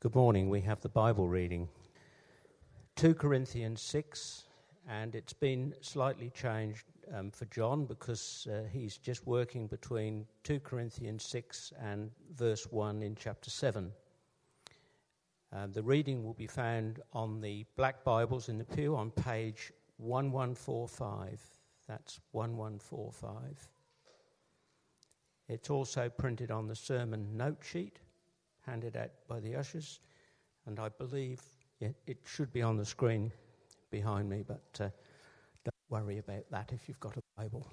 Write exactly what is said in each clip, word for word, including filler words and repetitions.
Good morning. We have the Bible reading, two Corinthians six, and it's been slightly changed um, for John because uh, he's just working between two Corinthians six and verse one in chapter seven. Uh, the reading will be found on the black Bibles in the pew on page one one four five. That's one one four five. It's also printed on the sermon note sheet, handed out by the ushers, and I believe it, it should be on the screen behind me, but uh, don't worry about that if you've got a Bible.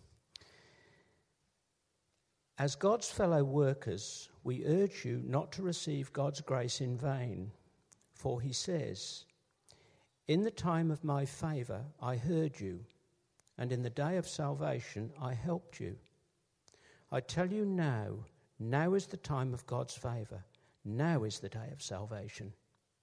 As God's fellow workers, we urge you not to receive God's grace in vain, for he says, "In the time of my favour I heard you, and in the day of salvation I helped you. I tell you now, now is the time of God's favour. Now is the day of salvation.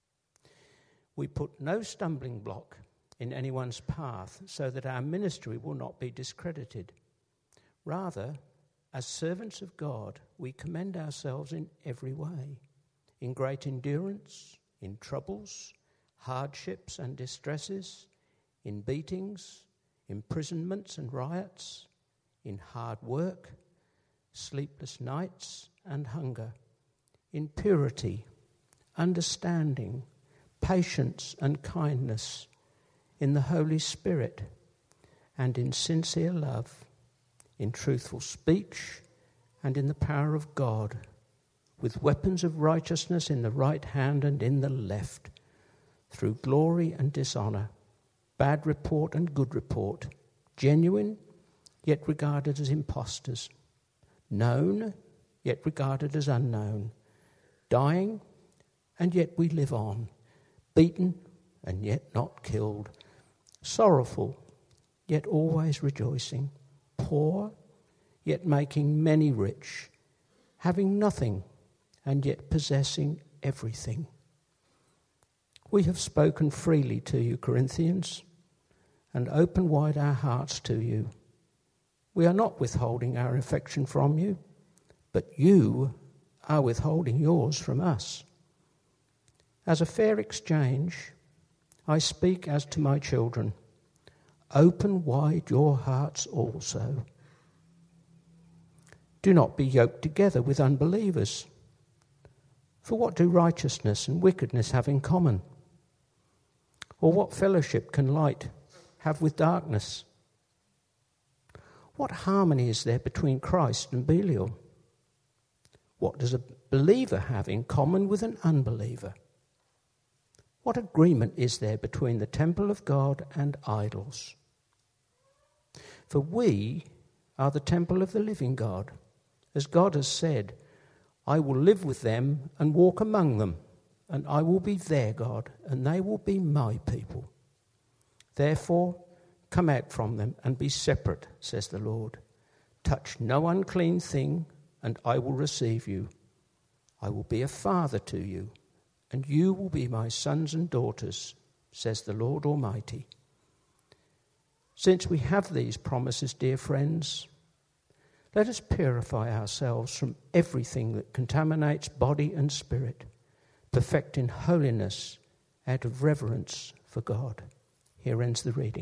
We put no stumbling block in anyone's path so that our ministry will not be discredited. Rather, as servants of God, we commend ourselves in every way, in great endurance, in troubles, hardships and distresses, in beatings, imprisonments and riots, in hard work, sleepless nights and hunger, in purity, understanding, patience and kindness, in the Holy Spirit, and in sincere love, in truthful speech, and in the power of God, with weapons of righteousness in the right hand and in the left, through glory and dishonour, bad report and good report, genuine, yet regarded as impostors, known, yet regarded as unknown, dying, and yet we live on, beaten, and yet not killed, sorrowful, yet always rejoicing, poor, yet making many rich, having nothing, and yet possessing everything. We have spoken freely to you, Corinthians, and opened wide our hearts to you. We are not withholding our affection from you, but you are withholding yours from us. As a fair exchange, I speak as to my children. Open wide your hearts also. Do not be yoked together with unbelievers. For what do righteousness and wickedness have in common? Or what fellowship can light have with darkness? What harmony is there between Christ and Belial? What does a believer have in common with an unbeliever? What agreement is there between the temple of God and idols? For we are the temple of the living God. As God has said, I will live with them and walk among them, and I will be their God, and they will be my people. Therefore, come out from them and be separate, says the Lord. Touch no unclean thing, and I will receive you. I will be a father to you, and you will be my sons and daughters, says the Lord Almighty. Since we have these promises, dear friends, let us purify ourselves from everything that contaminates body and spirit, perfecting holiness out of reverence for God. Here ends the reading.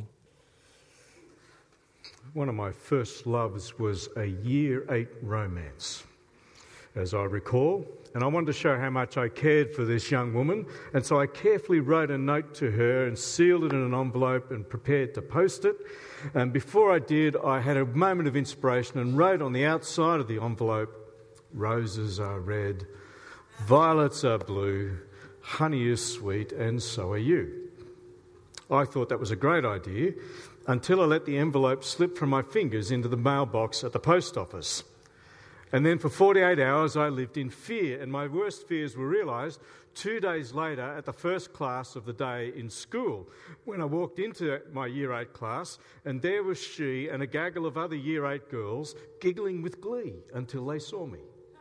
One of my first loves was a year eight romance, as I recall, and I wanted to show how much I cared for this young woman, and so I carefully wrote a note to her and sealed it in an envelope and prepared to post it. And before I did, I had a moment of inspiration and wrote on the outside of the envelope, "Roses are red, violets are blue, honey is sweet, and so are you." I thought that was a great idea until I let the envelope slip from my fingers into the mailbox at the post office. And then for forty-eight hours I lived in fear, and my worst fears were realised two days later at the first class of the day in school, when I walked into my year eight class, and there was she and a gaggle of other year eight girls giggling with glee until they saw me.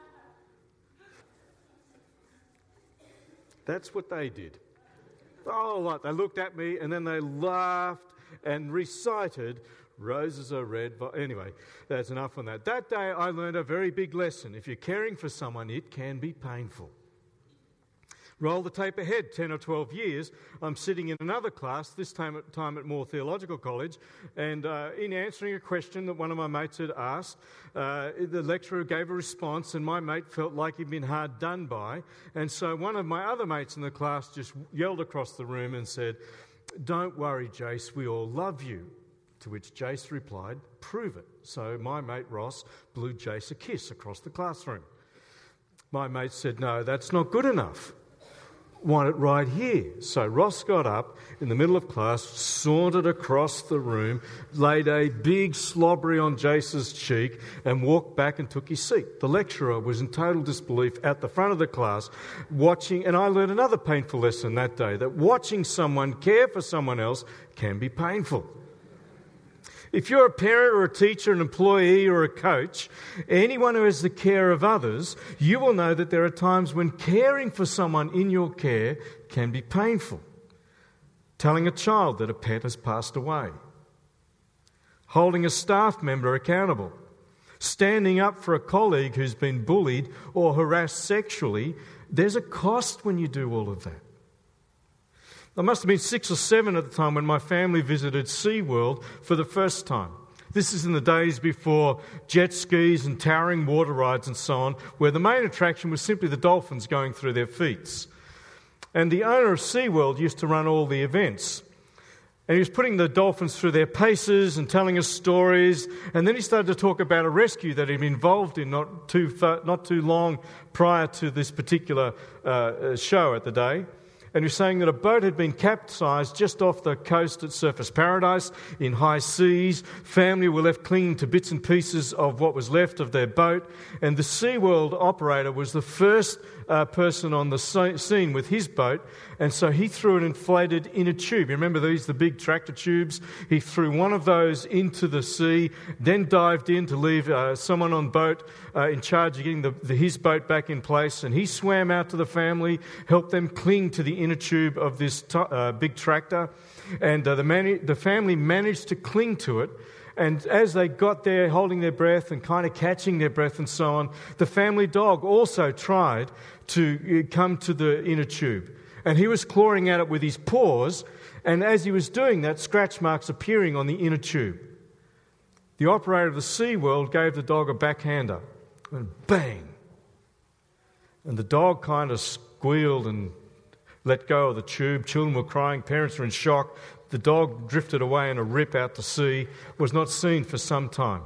That's what they did. Oh, like they looked at me and then they laughed and recited, "Roses are red." Anyway, that's enough on that. That day I learned a very big lesson. If you're caring for someone, it can be painful. Roll the tape ahead ten or twelve years. I'm sitting in another class, this time at, time at Moore Theological College, and uh, in answering a question that one of my mates had asked, uh, the lecturer gave a response, and my mate felt like he'd been hard done by. And so one of my other mates in the class just yelled across the room and said, "Don't worry, Jace, we all love you." To which Jace replied, "Prove it." So my mate Ross blew Jace a kiss across the classroom. My mate said, "No, that's not good enough. Want it right here." So Ross got up in the middle of class, sauntered across the room, laid a big slobbery on Jace's cheek and walked back and took his seat. The lecturer was in total disbelief at the front of the class watching, and I learned another painful lesson that day, that watching someone care for someone else can be painful. If you're a parent or a teacher, an employee or a coach, anyone who has the care of others, you will know that there are times when caring for someone in your care can be painful. Telling a child that a pet has passed away. Holding a staff member accountable. Standing up for a colleague who's been bullied or harassed sexually. There's a cost when you do all of that. I must have been six or seven at the time when my family visited SeaWorld for the first time. This is in the days before jet skis and towering water rides and so on, where the main attraction was simply the dolphins going through their feats. And the owner of SeaWorld used to run all the events. And he was putting the dolphins through their paces and telling us stories. And then he started to talk about a rescue that he'd been involved in not too far, not too long prior to this particular uh, show at the day. And he was saying that a boat had been capsized just off the coast at Surfers Paradise in high seas. Family were left clinging to bits and pieces of what was left of their boat. And the SeaWorld operator was the first uh, person on the scene with his boat. And so he threw an inflated inner tube. You remember these, the big tractor tubes? He threw one of those into the sea, then dived in to leave uh, someone on boat uh, in charge of getting the, the, his boat back in place. And he swam out to the family, helped them cling to the inner tube of this t- uh, big tractor. And uh, the, man- the family managed to cling to it. And as they got there, holding their breath and kind of catching their breath and so on, the family dog also tried to come to the inner tube. And he was clawing at it with his paws, and as he was doing that, scratch marks appearing on the inner tube. The operator of the SeaWorld gave the dog a backhander, and bang! And the dog kind of squealed and let go of the tube. Children were crying, parents were in shock. The dog drifted away in a rip out to sea, was not seen for some time.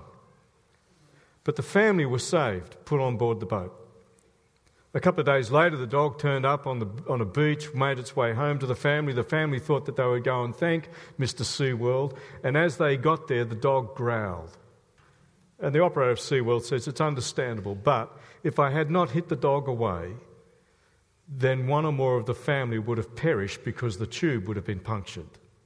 But the family was saved, put on board the boat. A couple of days later, the dog turned up on the on a beach, made its way home to the family. The family thought that they would go and thank Mister SeaWorld, and as they got there, the dog growled. And the operator of SeaWorld says, "It's understandable, but if I had not hit the dog away, then one or more of the family would have perished because the tube would have been punctured."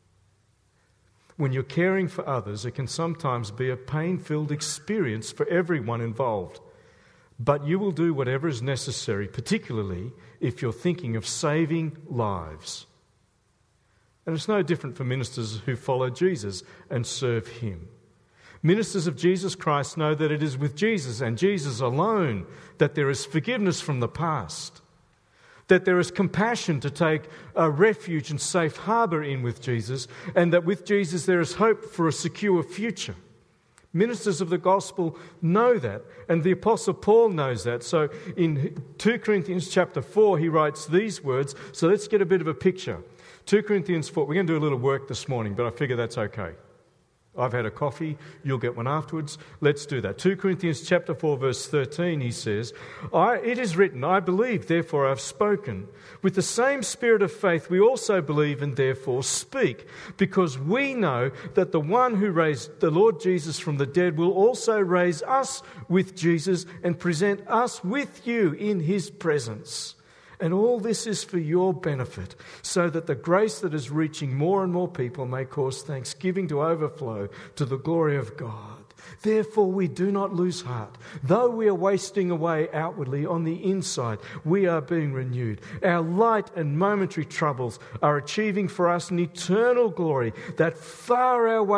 When you're caring for others, it can sometimes be a pain-filled experience for everyone involved. But you will do whatever is necessary, particularly if you're thinking of saving lives. And it's no different for ministers who follow Jesus and serve him. Ministers of Jesus Christ know that it is with Jesus and Jesus alone that there is forgiveness from the past, that there is compassion to take a refuge and safe harbour in with Jesus, and that with Jesus there is hope for a secure future. Ministers of the gospel know that, and the Apostle Paul knows that. So in Second Corinthians chapter four, he writes these words. So let's get a bit of a picture. Second Corinthians four, we're going to do a little work this morning, but I figure that's okay. I've had a coffee, you'll get one afterwards. Let's do that. Second Corinthians chapter four, verse thirteen, he says, I, it is written, I believe, therefore I've spoken. With the same spirit of faith we also believe and therefore speak, because we know that the one who raised the Lord Jesus from the dead will also raise us with Jesus and present us with you in his presence. And all this is for your benefit, so that the grace that is reaching more and more people may cause thanksgiving to overflow to the glory of God. Therefore we do not lose heart. Though we are wasting away outwardly, on the inside we are being renewed. Our light and momentary troubles are achieving for us an eternal glory that far outweighs,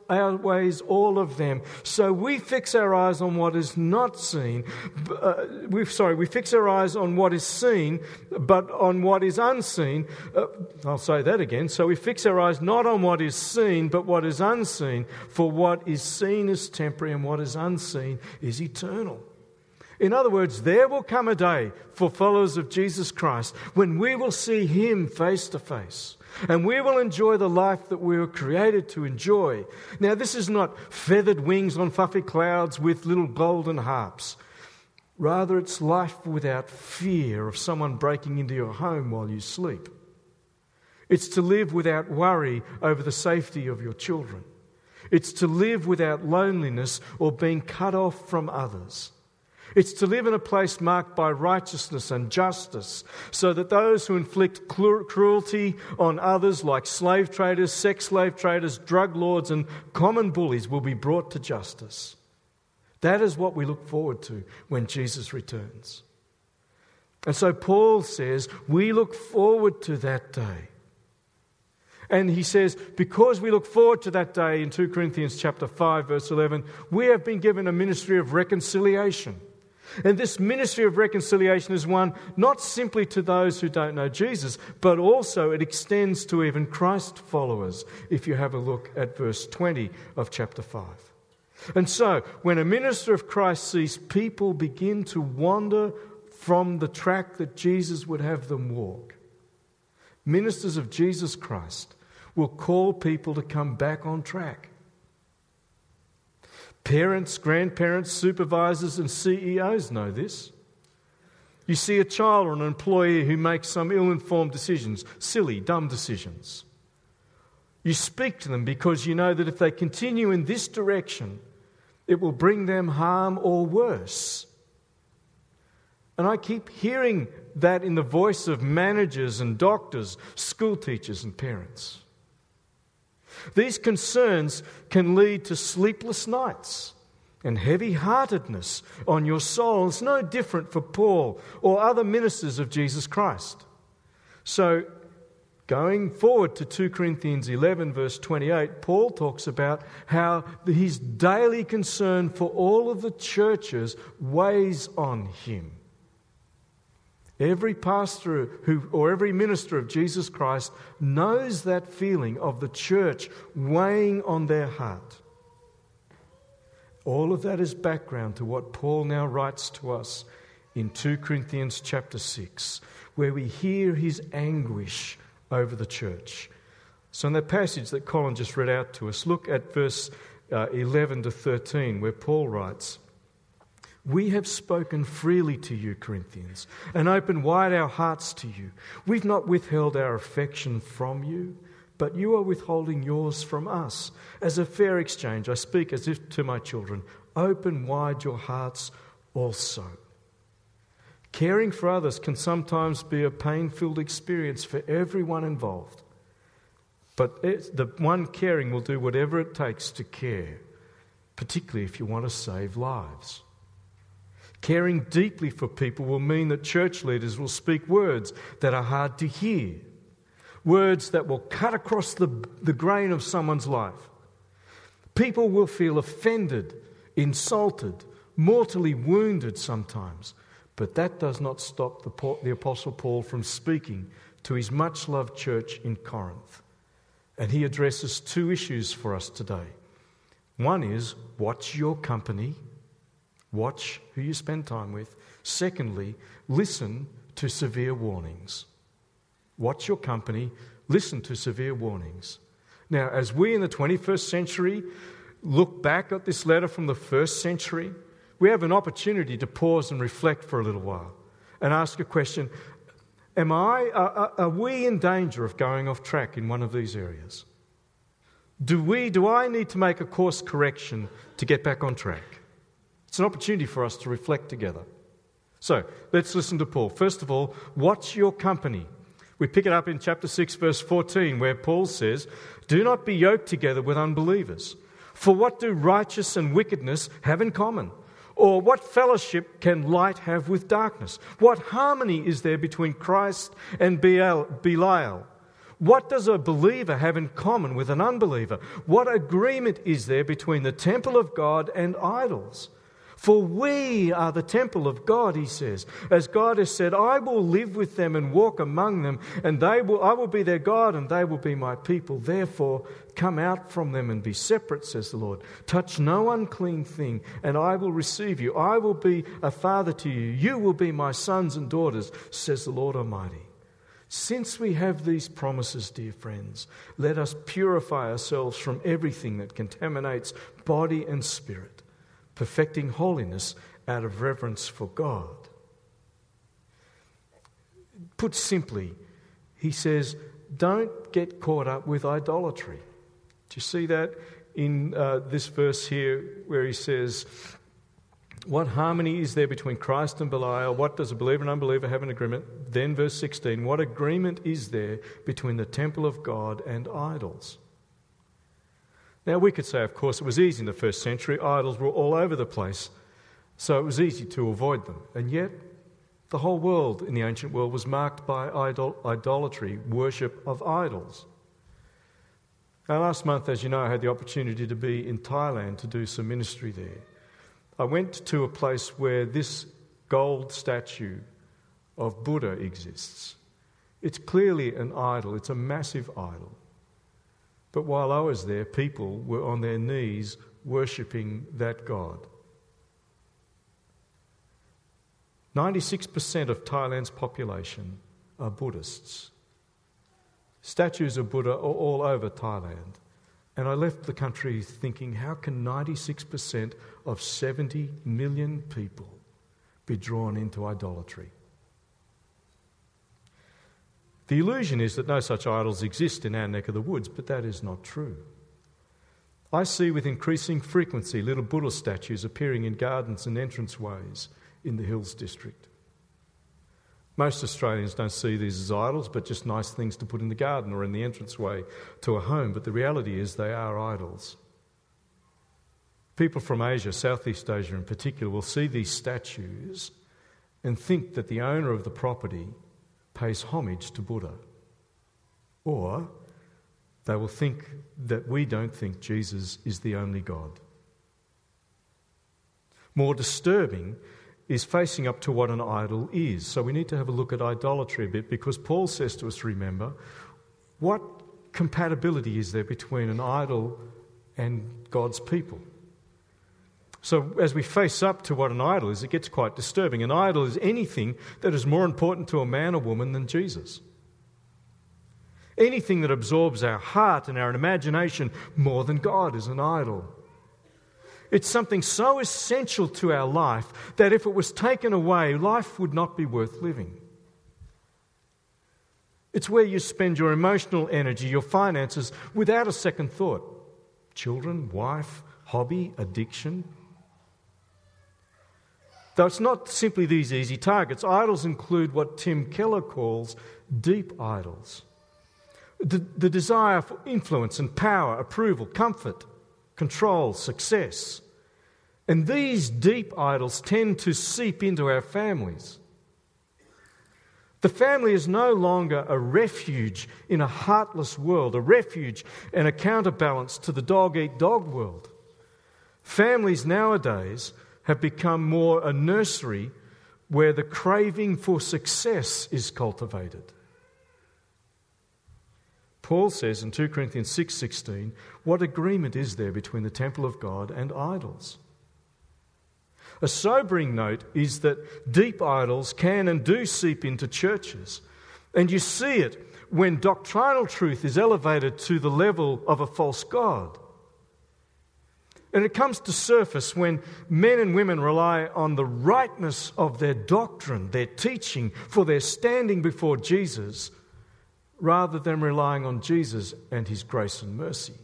outweighs all of them. So we fix our eyes on what is not seen. Uh, we sorry, we fix our eyes on what is seen, but on what is unseen. Uh, I'll say that again. So we fix our eyes not on what is seen, but what is unseen. For what is seen is temporary, and what is unseen is eternal. In other words, there will come a day for followers of Jesus Christ when we will see Him face to face. And we will enjoy the life that we were created to enjoy. Now, this is not feathered wings on fluffy clouds with little golden harps. Rather, it's life without fear of someone breaking into your home while you sleep. It's to live without worry over the safety of your children. It's to live without loneliness or being cut off from others. It's to live in a place marked by righteousness and justice, so that those who inflict cruelty on others, like slave traders, sex slave traders, drug lords, and common bullies, will be brought to justice. That is what we look forward to when Jesus returns. And so Paul says, we look forward to that day. And he says, because we look forward to that day in Second Corinthians chapter five, verse eleven, we have been given a ministry of reconciliation. And this ministry of reconciliation is one not simply to those who don't know Jesus, but also it extends to even Christ followers, if you have a look at verse twenty of chapter five. And so, when a minister of Christ sees people begin to wander from the track that Jesus would have them walk, ministers of Jesus Christ will call people to come back on track. Parents, grandparents, supervisors and C E Os know this. You see a child or an employee who makes some ill-informed decisions, silly, dumb decisions. You speak to them because you know that if they continue in this direction, it will bring them harm or worse. And I keep hearing that in the voice of managers and doctors, school teachers and parents. These concerns can lead to sleepless nights and heavy-heartedness on your soul. It's no different for Paul or other ministers of Jesus Christ. So, going forward to Second Corinthians eleven, verse twenty-eight, Paul talks about how his daily concern for all of the churches weighs on him. Every pastor who, or every minister of Jesus Christ knows that feeling of the church weighing on their heart. All of that is background to what Paul now writes to us in Second Corinthians chapter six, where we hear his anguish over the church. So in that passage that Colin just read out to us, look at verse uh, eleven to thirteen, where Paul writes, "We have spoken freely to you, Corinthians, and opened wide our hearts to you. We've not withheld our affection from you, but you are withholding yours from us. As a fair exchange, I speak as if to my children, open wide your hearts also." Caring for others can sometimes be a pain-filled experience for everyone involved. But it, the one caring will do whatever it takes to care, particularly if you want to save lives. Caring deeply for people will mean that church leaders will speak words that are hard to hear, words that will cut across the, the grain of someone's life. People will feel offended, insulted, mortally wounded sometimes, but that does not stop the, the Apostle Paul from speaking to his much-loved church in Corinth. And he addresses two issues for us today. One is, watch your company. Watch who you spend time with. Secondly, listen to severe warnings. Watch your company, listen to severe warnings. Now, as we in the twenty-first century look back at this letter from the first century, we have an opportunity to pause and reflect for a little while and ask a question. Am I, are, are we in danger of going off track in one of these areas? Do we, do I need to make a course correction to get back on track? It's an opportunity for us to reflect together. So, let's listen to Paul. First of all, watch your company. We pick it up in chapter six, verse fourteen, where Paul says, "Do not be yoked together with unbelievers. For what do righteous and wickedness have in common? Or what fellowship can light have with darkness? What harmony is there between Christ and Belial? What does a believer have in common with an unbeliever? What agreement is there between the temple of God and idols? For we are the temple of God, he says. As God has said, I will live with them and walk among them, and they will, I will be their God, and they will be my people. Therefore, come out from them and be separate, says the Lord. Touch no unclean thing, and I will receive you. I will be a father to you. You will be my sons and daughters, says the Lord Almighty. Since we have these promises, dear friends, let us purify ourselves from everything that contaminates body and spirit, perfecting holiness out of reverence for God. Put simply, he says, don't get caught up with idolatry. Do you see that in uh, this verse here where he says, what harmony is there between Christ and Belial? What does a believer and unbeliever have in agreement? Then verse sixteen, what agreement is there between the temple of God and idols? Now we could say, of course, it was easy in the first century. Idols were all over the place, so it was easy to avoid them. And yet, the whole world in the ancient world was marked by idol- idolatry, worship of idols. Now last month, as you know, I had the opportunity to be in Thailand to do some ministry there. I went to a place where this gold statue of Buddha exists. It's clearly an idol. It's a massive idol. But while I was there, people were on their knees worshipping that God. ninety-six percent of Thailand's population are Buddhists. Statues of Buddha are all over Thailand. And I left the country thinking, how can ninety-six percent of seventy million people be drawn into idolatry? The illusion is that no such idols exist in our neck of the woods, but that is not true. I see with increasing frequency little Buddha statues appearing in gardens and entranceways in the Hills District. Most Australians don't see these as idols, but just nice things to put in the garden or in the entranceway to a home. But the reality is they are idols. People from Asia, Southeast Asia in particular, will see these statues and think that the owner of the property pays homage to Buddha. Or they will think that we don't think Jesus is the only God. More disturbing is facing up to what an idol is. So we need to have a look at idolatry a bit, because Paul says to us, remember, what compatibility is there between an idol and God's people? So as we face up to what an idol is, it gets quite disturbing. An idol is anything that is more important to a man or woman than Jesus. Anything that absorbs our heart and our imagination more than God is an idol. It's something so essential to our life that if it was taken away, life would not be worth living. It's where you spend your emotional energy, your finances, without a second thought. Children, wife, hobby, addiction. Though it's not simply these easy targets. Idols include what Tim Keller calls deep idols. The, the desire for influence and power, approval, comfort, control, success. And these deep idols tend to seep into our families. The family is no longer a refuge in a heartless world, a refuge and a counterbalance to the dog-eat-dog world. Families nowadays have become more a nursery where the craving for success is cultivated. Paul says in two Corinthians six sixteen, what agreement is there between the temple of God and idols? A sobering note is that deep idols can and do seep into churches. And you see it when doctrinal truth is elevated to the level of a false god. And it comes to surface when men and women rely on the rightness of their doctrine, their teaching, for their standing before Jesus, rather than relying on Jesus and his grace and mercy.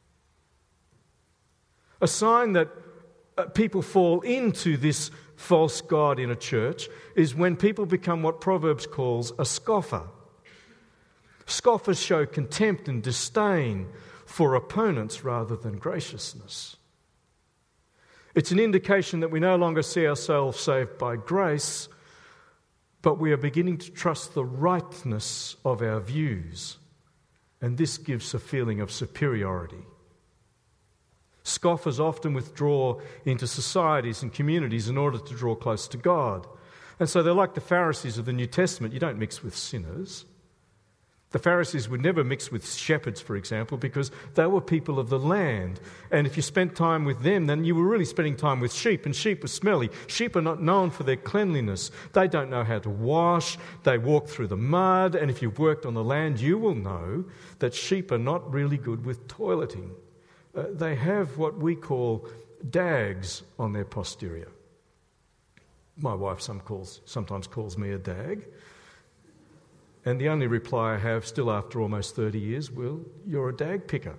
A sign that people fall into this false god in a church is when people become what Proverbs calls a scoffer. Scoffers show contempt and disdain for opponents rather than graciousness. It's an indication that we no longer see ourselves saved by grace, but we are beginning to trust the rightness of our views and this gives a feeling of superiority. Scoffers often withdraw into societies and communities in order to draw close to God. And so they're like the Pharisees of the New Testament. You don't mix with sinners. The Pharisees would never mix with shepherds, for example, because they were people of the land. And if you spent time with them, then you were really spending time with sheep, and sheep are smelly. Sheep are not known for their cleanliness. They don't know how to wash. They walk through the mud. And if you've worked on the land, you will know that sheep are not really good with toileting. Uh, they have what we call dags on their posterior. My wife some calls, sometimes calls me a dag. And the only reply I have, still after almost thirty years, well, you're a dag picker.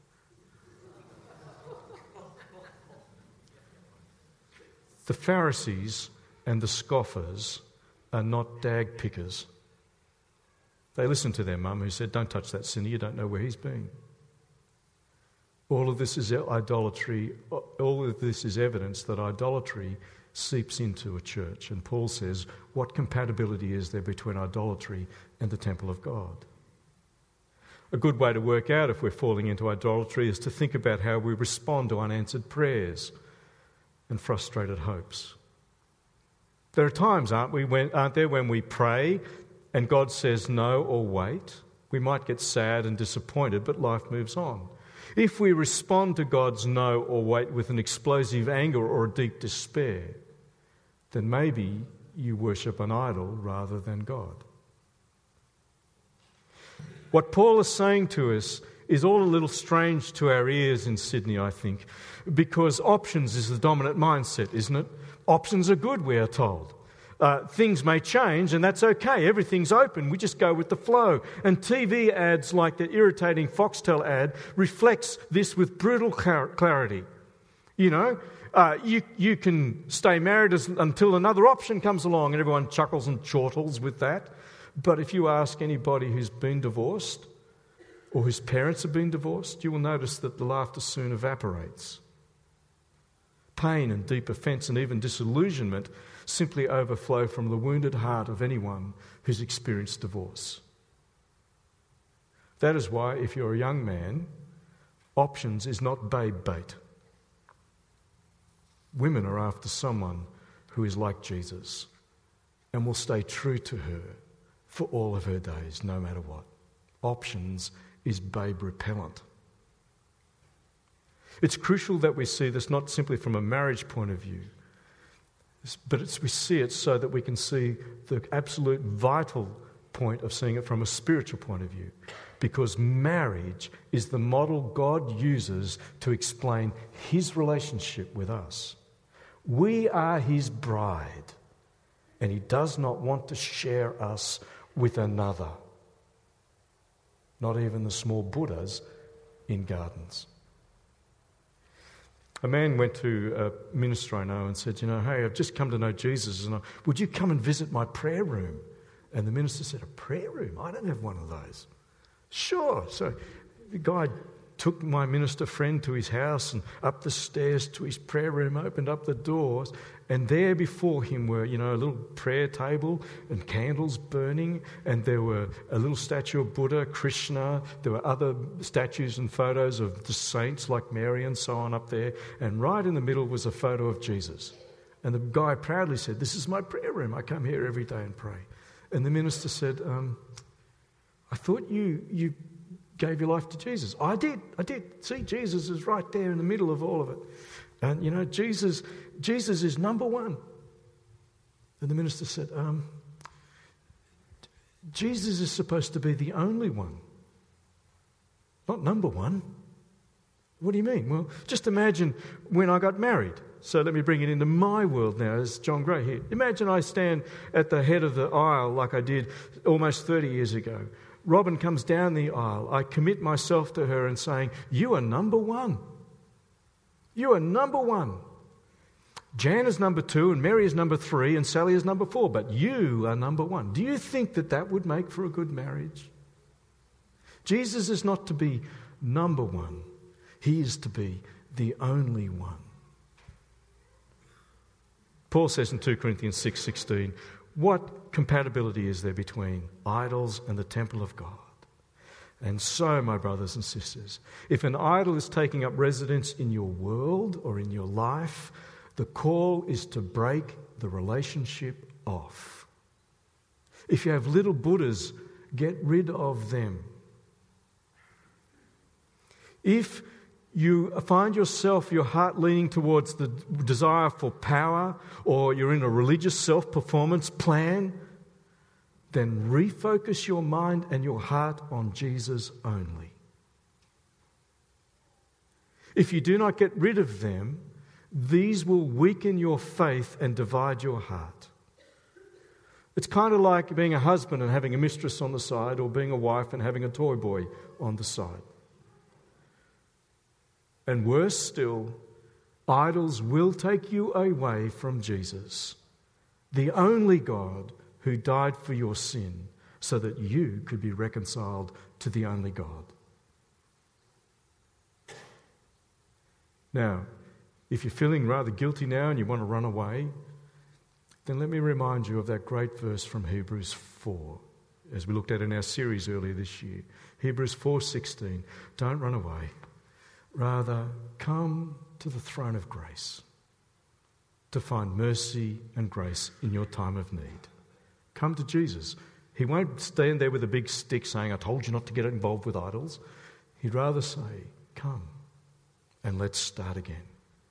The Pharisees and the scoffers are not dag pickers. They listened to their mum who said, don't touch that sinner, you don't know where he's been. All of this is idolatry. All of this is evidence that idolatry seeps into a church. And Paul says, what compatibility is there between idolatry and the temple of God? A good way to work out if we're falling into idolatry is to think about how we respond to unanswered prayers and frustrated hopes. There are times, aren't we, when, aren't there, when we pray and God says no or wait. We might get sad and disappointed, but life moves on. If we respond to God's no or wait with an explosive anger or a deep despair, then maybe you worship an idol rather than God. What Paul is saying to us is all a little strange to our ears in Sydney, I think, because options is the dominant mindset, isn't it? Options are good, we are told. Uh, things may change, and that's okay. Everything's open. We just go with the flow. And T V ads like the irritating Foxtel ad reflects this with brutal clarity. You know, uh, you you can stay married as, until another option comes along, and everyone chuckles and chortles with that. But if you ask anybody who's been divorced or whose parents have been divorced, you will notice that the laughter soon evaporates. Pain and deep offence and even disillusionment simply overflow from the wounded heart of anyone who's experienced divorce. That is why, if you're a young man, options is not babe bait. Women are after someone who is like Jesus and will stay true to her for all of her days, no matter what. Options is babe repellent. It's crucial that we see this not simply from a marriage point of view, but it's, we see it so that we can see the absolute vital point of seeing it from a spiritual point of view. Because marriage is the model God uses to explain his relationship with us. We are his bride, and he does not want to share us with another. Not even the small Buddhas in gardens. A man went to a minister I know and said, you know, hey, I've just come to know Jesus, and I, would you come and visit my prayer room? And the minister said, a prayer room? I don't have one of those. Sure. So the guy took my minister friend to his house and up the stairs to his prayer room, opened up the doors, and there before him were, you know, a little prayer table and candles burning, and there were a little statue of Buddha, Krishna, there were other statues and photos of the saints like Mary and so on up there, and right in the middle was a photo of Jesus. And the guy proudly said, this is my prayer room, I come here every day and pray. And the minister said, um, I thought you you gave your life to Jesus. I did, I did. See, Jesus is right there in the middle of all of it. And, you know, Jesus Jesus is number one. And the minister said, um, Jesus is supposed to be the only one, not number one. What do you mean? Well, just imagine when I got married. So let me bring it into my world now as John Gray here. Imagine I stand at the head of the aisle like I did almost thirty years ago. Robin comes down the aisle. I commit myself to her and saying, you are number one. You are number one. Jan is number two, and Mary is number three, and Sally is number four, but you are number one. Do you think that that would make for a good marriage? Jesus is not to be number one. He is to be the only one. Paul says in two Corinthians six sixteen, what compatibility is there between idols and the temple of God? And so, my brothers and sisters, if an idol is taking up residence in your world or in your life, the call is to break the relationship off. If you have little Buddhas, get rid of them. If you find yourself, your heart leaning towards the desire for power, or you're in a religious self-performance plan, then refocus your mind and your heart on Jesus only. If you do not get rid of them, these will weaken your faith and divide your heart. It's kind of like being a husband and having a mistress on the side, or being a wife and having a toy boy on the side. And worse still, idols will take you away from Jesus, the only God who died for your sin so that you could be reconciled to the only God. Now, if you're feeling rather guilty now and you want to run away, then let me remind you of that great verse from Hebrews four, as we looked at in our series earlier this year. Hebrews four sixteen. Don't run away. Rather, come to the throne of grace to find mercy and grace in your time of need. Come to Jesus. He won't stand there with a big stick saying, I told you not to get involved with idols. He'd rather say, come and let's start again.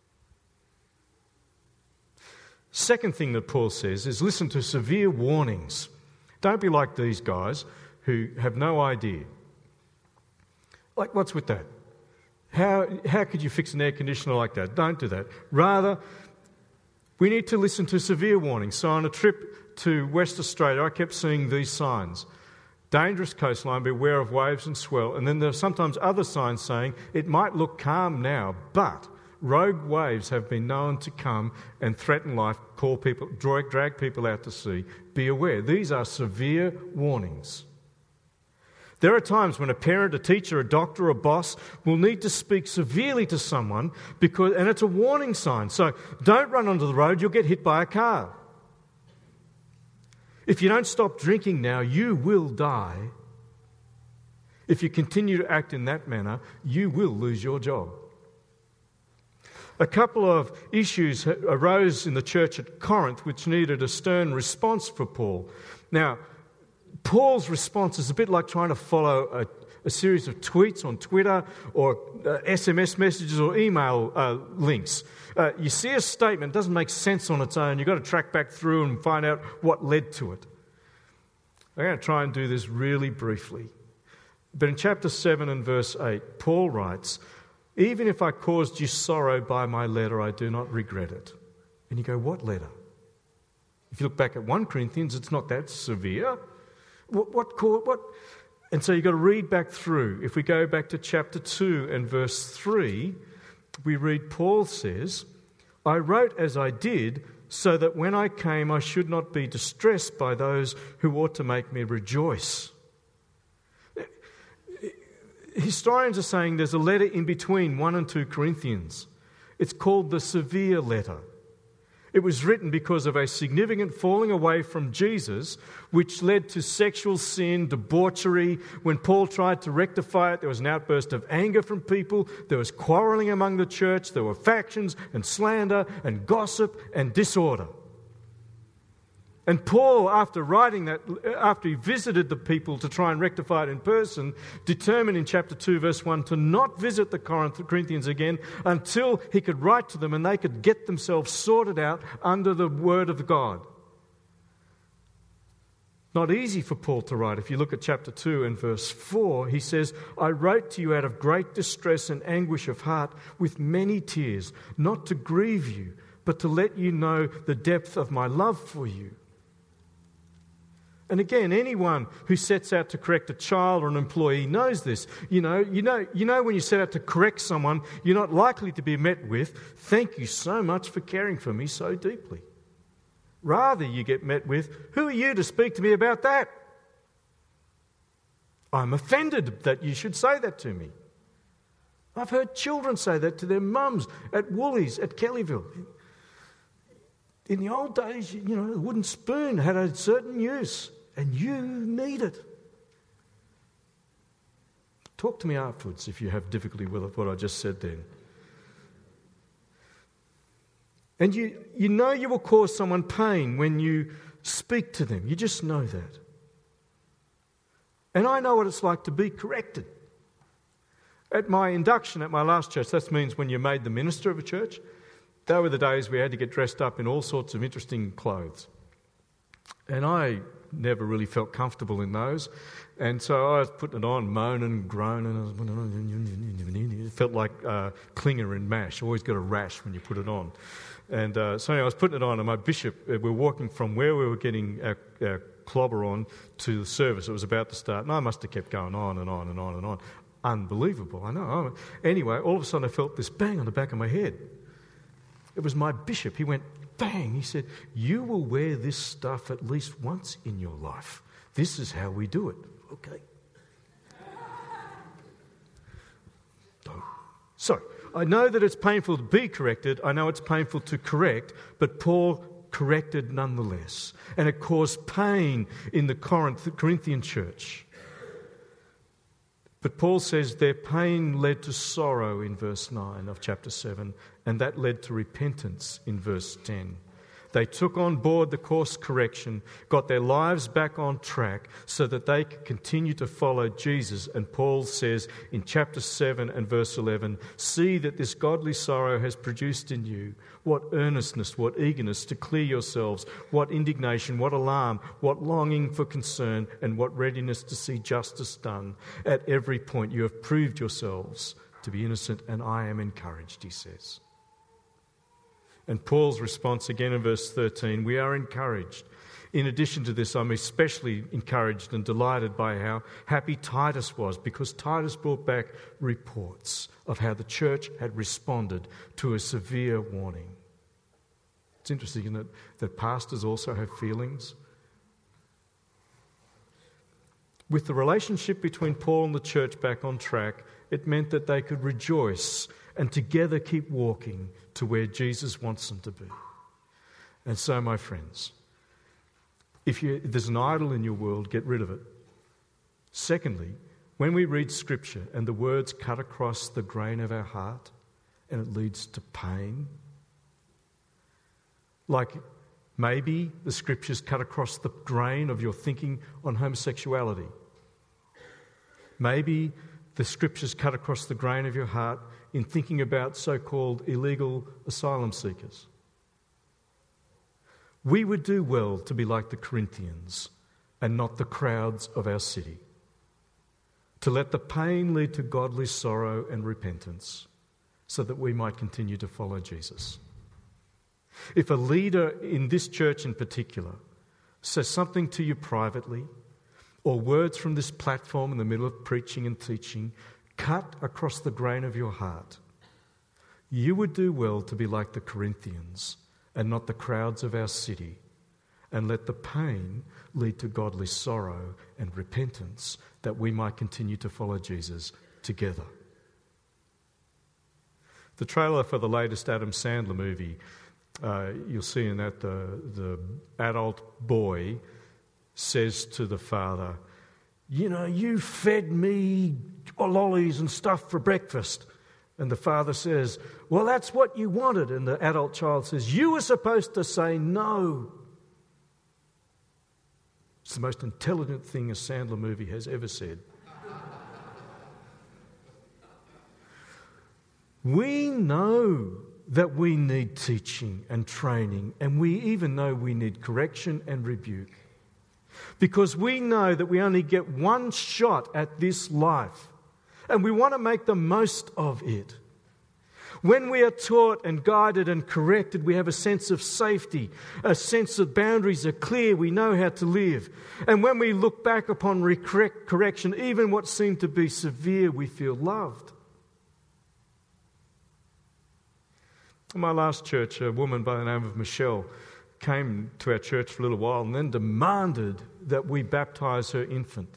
Second thing that Paul says is listen to severe warnings. Don't be like these guys who have no idea. Like, what's with that? How, how could you fix an air conditioner like that? Don't do that. Rather, we need to listen to severe warnings. So on a trip to West Australia, I kept seeing these signs. Dangerous coastline, beware of waves and swell. And then there are sometimes other signs saying, it might look calm now, but rogue waves have been known to come and threaten life, call people, drag, drag people out to sea. Be aware. These are severe warnings. There are times when a parent, a teacher, a doctor, a boss will need to speak severely to someone, because, and it's a warning sign. So don't run onto the road, you'll get hit by a car. If you don't stop drinking now, you will die. If you continue to act in that manner, you will lose your job. A couple of issues arose in the church at Corinth which needed a stern response for Paul. Now, Paul's response is a bit like trying to follow a, a series of tweets on Twitter or uh, S M S messages or email uh, links. Uh, you see a statement, it doesn't make sense on its own. You've got to track back through and find out what led to it. I'm going to try and do this really briefly. But in chapter seven and verse eight, Paul writes, even if I caused you sorrow by my letter, I do not regret it. And you go, what letter? If you look back at First Corinthians, it's not that severe. What, what, what? And so you've got to read back through. If we go back to chapter two and verse three, we read, Paul says, I wrote as I did, so that when I came I should not be distressed by those who ought to make me rejoice. Historians are saying there's a letter in between First and Second Corinthians. It's called the severe letter. It was written because of a significant falling away from Jesus, which led to sexual sin, debauchery. When Paul tried to rectify it, there was an outburst of anger from people. There was quarrelling among the church. There were factions and slander and gossip and disorder. And Paul, after writing that, after he visited the people to try and rectify it in person, determined in chapter two, verse one, to not visit the Corinthians again until he could write to them and they could get themselves sorted out under the word of God. Not easy for Paul to write. If you look at chapter two and verse four, he says, I wrote to you out of great distress and anguish of heart with many tears, not to grieve you, but to let you know the depth of my love for you. And again, anyone who sets out to correct a child or an employee knows this. You know, you know, you know when you set out to correct someone, you're not likely to be met with, thank you so much for caring for me so deeply. Rather, you get met with, who are you to speak to me about that? I'm offended that you should say that to me. I've heard children say that to their mums at Woolies, at Kellyville. In the old days, you know, the wooden spoon had a certain use. And you need it. Talk to me afterwards if you have difficulty with what I just said then. And you, you know you will cause someone pain when you speak to them. You just know that. And I know what it's like to be corrected. At my induction at my last church, that means when you're made the minister of a church, they were the days we had to get dressed up in all sorts of interesting clothes. And I never really felt comfortable in those. And so I was putting it on, moaning, groaning. It felt like uh, Klinger and MASH. Always got a rash when you put it on. And uh, so anyway, I was putting it on, and my bishop, uh, we were walking from where we were getting our, our clobber on to the service. It was about to start, and I must have kept going on and on and on and on. Unbelievable, I know. Anyway, all of a sudden I felt this bang on the back of my head. It was my bishop. He went, bang. He said, you will wear this stuff at least once in your life. This is how we do it. Okay. Don't. So, I know that it's painful to be corrected. I know it's painful to correct, but Paul corrected nonetheless. And it caused pain in the Corinth, Corinthian church. But Paul says their pain led to sorrow in verse nine of chapter seven, and that led to repentance in verse ten. They took on board the course correction, got their lives back on track so that they could continue to follow Jesus. And Paul says in chapter seven and verse eleven, see that this godly sorrow has produced in you what earnestness, what eagerness to clear yourselves, what indignation, what alarm, what longing for concern, and what readiness to see justice done. At every point you have proved yourselves to be innocent, and I am encouraged, he says. And Paul's response again in verse thirteen, we are encouraged. In addition to this, I'm especially encouraged and delighted by how happy Titus was, because Titus brought back reports of how the church had responded to a severe warning. It's interesting, isn't it, that pastors also have feelings? With the relationship between Paul and the church back on track, it meant that they could rejoice and together keep walking to where Jesus wants them to be. And so, my friends, if, you, if there's an idol in your world, get rid of it. Secondly, when we read Scripture and the words cut across the grain of our heart and it leads to pain, like maybe the Scriptures cut across the grain of your thinking on homosexuality. Maybe the Scriptures cut across the grain of your heart in thinking about so-called illegal asylum seekers. We would do well to be like the Corinthians and not the crowds of our city, to let the pain lead to godly sorrow and repentance so that we might continue to follow Jesus. If a leader in this church in particular says something to you privately, or words from this platform in the middle of preaching and teaching cut across the grain of your heart, you would do well to be like the Corinthians and not the crowds of our city, and let the pain lead to godly sorrow and repentance that we might continue to follow Jesus together. The trailer for the latest Adam Sandler movie, uh, you'll see in that the, the adult boy says to the father, you know, you fed me lollies and stuff for breakfast. And the father says, well, that's what you wanted. And the adult child says, you were supposed to say no. It's the most intelligent thing a Sandler movie has ever said. We know that we need teaching and training, and we even know we need correction and rebuke. Because we know that we only get one shot at this life, and we want to make the most of it. When we are taught and guided and corrected, we have a sense of safety, a sense of boundaries are clear, we know how to live. And when we look back upon correct correction, even what seemed to be severe, we feel loved. In my last church, a woman by the name of Michelle came to our church for a little while and then demanded that we baptise her infant.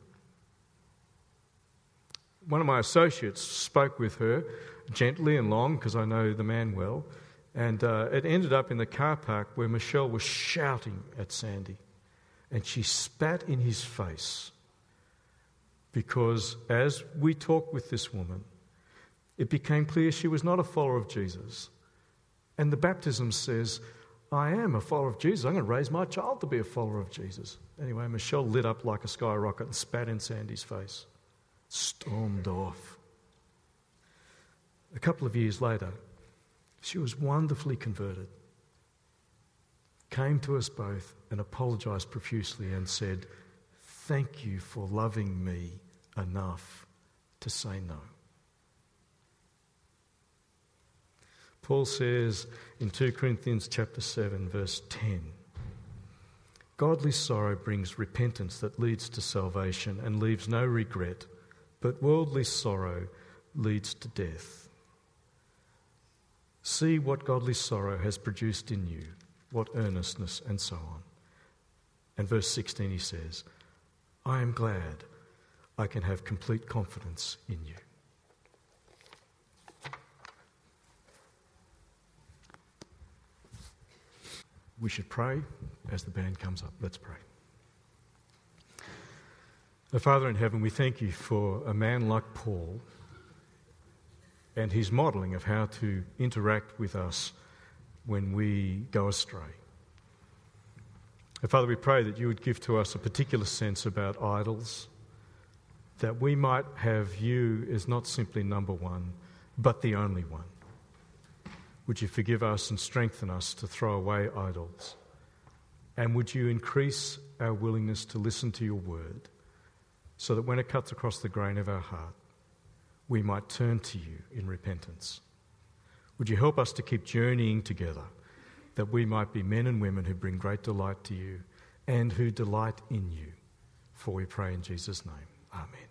One of my associates spoke with her gently and long, because I know the man well, and uh, it ended up in the car park where Michelle was shouting at Sandy, and she spat in his face because as we talked with this woman, it became clear she was not a follower of Jesus. And the baptism says, I am a follower of Jesus. I'm going to raise my child to be a follower of Jesus. Anyway, Michelle lit up like a skyrocket and spat in Sandy's face. Stormed off. A couple of years later, she was wonderfully converted. Came to us both and apologised profusely and said, thank you for loving me enough to say no. Paul says in Second Corinthians chapter seven, verse ten, godly sorrow brings repentance that leads to salvation and leaves no regret, but worldly sorrow leads to death. See what godly sorrow has produced in you, what earnestness, and so on. And verse sixteen he says, I am glad I can have complete confidence in you. We should pray as the band comes up. Let's pray. Our Father in heaven, we thank you for a man like Paul and his modelling of how to interact with us when we go astray. Our Father, we pray that you would give to us a particular sense about idols, that we might have you as not simply number one, but the only one. Would you forgive us and strengthen us to throw away idols? And would you increase our willingness to listen to your word so that when it cuts across the grain of our heart, we might turn to you in repentance? Would you help us to keep journeying together that we might be men and women who bring great delight to you and who delight in you? For we pray in Jesus' name. Amen.